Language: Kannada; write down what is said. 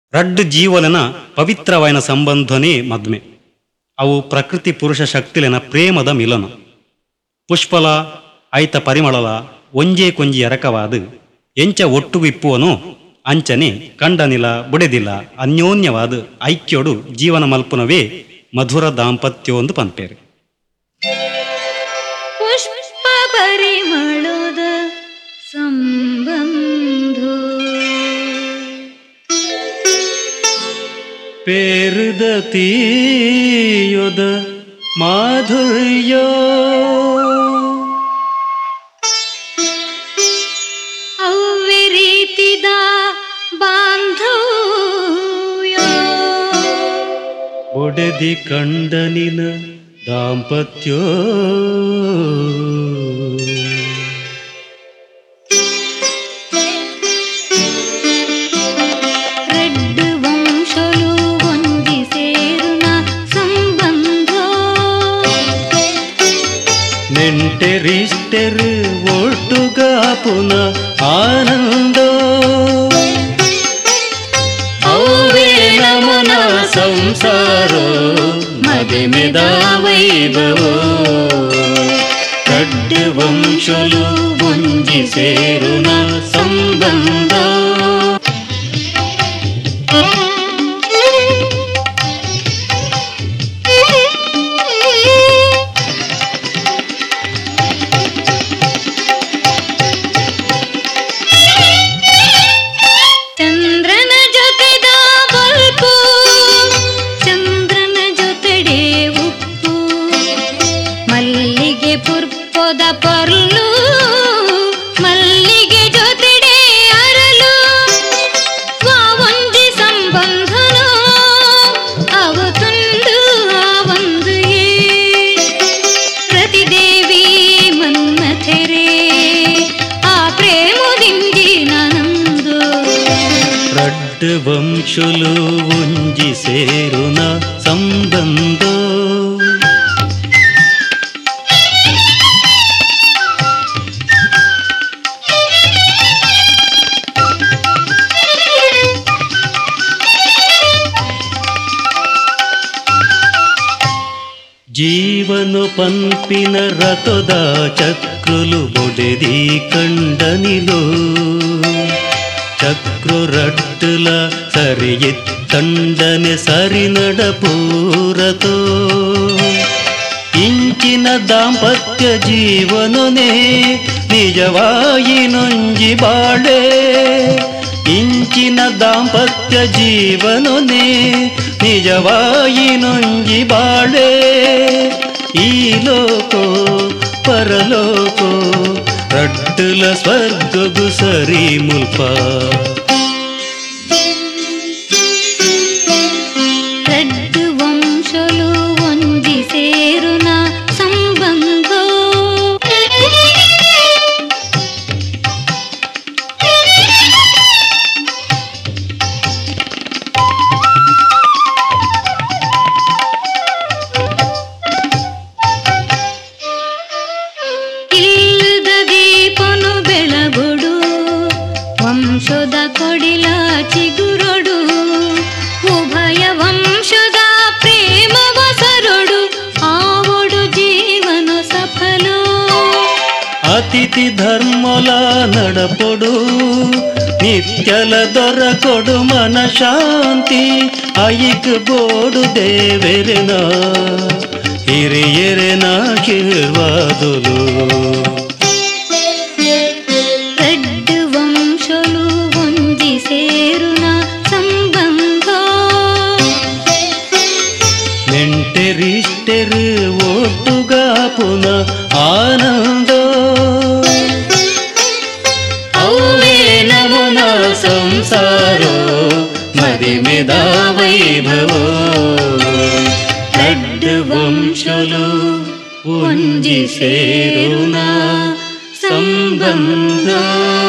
రెండు జీవులన పవిత్రమైన సంబంధనే మద్మె. ಅವು ಪ್ರಕೃತಿ ಪುರುಷ ಶಕ್ತಿಲಿನ ಪ್ರೇಮದ ಮಿಲನ. ಪುಷ್ಪಲ ಐತ ಪರಿಮಳಲ ಒಂಜೇ ಕೊಂಜಿ ಎರಕವಾದು ಎಂಚ ಒಟ್ಟುಗು ಇಪ್ಪುವನೋ ಅಂಚನೆ ಕಂಡನಿಲ ಬುಡೆದಿಲ್ಲ ಅನ್ಯೋನ್ಯವಾದ ಐಕ್ಯೋಡು ಜೀವನ ಮಲ್ಪುನವೇ ಮಧುರ ದಾಂಪತ್ಯವೊಂದು ಪಂಪೇರು. ಪುಷ್ಪ ಪರಿಮಳದ ಸಂಬಂಧ ಪೇರುದ ತೀಯೊದ ಮಾಧುರ್ಯ ಅವ್ವೆ ರೀತಿದ ಬಾಂಧವ್ಯ ಬೊಡೆದಿ ಕಂಡನಿನ ದಾಂಪತ್ಯೋ ரெண்டு ವಂಶಲು ಒಂದಿ ಸೇರುನ ಸಂಬಂಧ ನೆಂಟೆರಿಷ್ಟೆರು ಒಟ್ಟುಗಾಪುನ ಆನಂದ ಅವ್ವೆ ನಮನ ಸಂಸಾರ ಮದಿಮೆದ ವೈಭವೋ ಕಡ್ಡು ವಂಶಲು ಒಂಜಿ ಸೇರುನ ಸಂಬಂಧ. ಚಂದ್ರನ ಜೊತೆದ ಬಲ್ಪು ಚಂದ್ರನ ಜೊತೆಡೆ ಉಪ್ಪು ಮಲ್ಲಿಗೆ ಪುರ್ಪೊದ ಪರ್ಲು ಮಲ್ಲಿಗೆ ಜೊತೆಡೆ ಅರಳು ಒಂಜಿ ಸಂಬಂಧನೋ ಅವ ತುಂಡು ಒಂದು ಪ್ರತಿದೇವಿ ಮನ್ಮಥೆರೆ ಆ ಪ್ರೇಮದಿಂಜಿ ನಂದು ರಡ್ಡು ವಂಶುಲು ಒಂಜಿ ಸೇರುನ ಸಂಬಂಧ. జీవను పంపిన రతొద చక్రులు బొడెది కండనిలో చక్రు రట్టుల సరి ఎత్తండನೆ సరి నడపూరతో ಇಂಚಿನ ದಾಂಪತ್ಯ ಜೀವನನೇ ನಿಜವಾಗಿ ನೊಂಜಿ ಬಾಳೆ. ಇಂಚಿನ ದಾಂಪತ್ಯ ಜೀವನನೇ ನಿಜವಾಗಿ ನೊಂಜಿ ಬಾಳೆ. ಈ ಲೋಕೋ ಪರಲೋಕೋ ರಟ್ಟುಲ ಸ್ವರ್ಗಗು ಸರಿ ಮುಲ್ಪ. ரெண்டு ವಂಶಲು ಒಂದಿ ಸೇರುನ ಸಂಬಂಧ ಇಲ್ಲದ ದೀಪನು ಬೆಳಗೊಡು ವಂಶದ ಕೊಡಿಲ ಚಿಗುರೊಡು ಉಭಯ ವಂಶದ ಪ್ರೇಮವ ಸರೊಡು ಆವೊಡು ಜೀವನ ಸಫಲೋ. ಅತಿಥಿ ಧರ್ಮಲ ನಡಪೊಡು ನಿತ್ಯಲ ದೊರಕೊಡು ಮನ ಶಾಂತಿ ಐಕ್ ಬೋಡು ದೇವೆರೆನ ಹಿರಿಯರೆನ ಕಿರ್ವಾದುಲು. ரெண்டு ವಂಶಲು ಒಂದಿ ಸೇರುನ ಸಂಬಂಧ ನೆಂಟೆರಿಷ್ಟೆರು ಒಟ್ಟುಗಾಪುನ ಆನಂದ. ಅವ್ವೇ ನಮನ ಸಂಸಾರೋ ಮದಿಮೆದ ವೈಭವೋ ಕಡ್ಡು ವಂಶಲು ಒಂಜಿ ಸೇರುನ ಸಂಬಂಧ.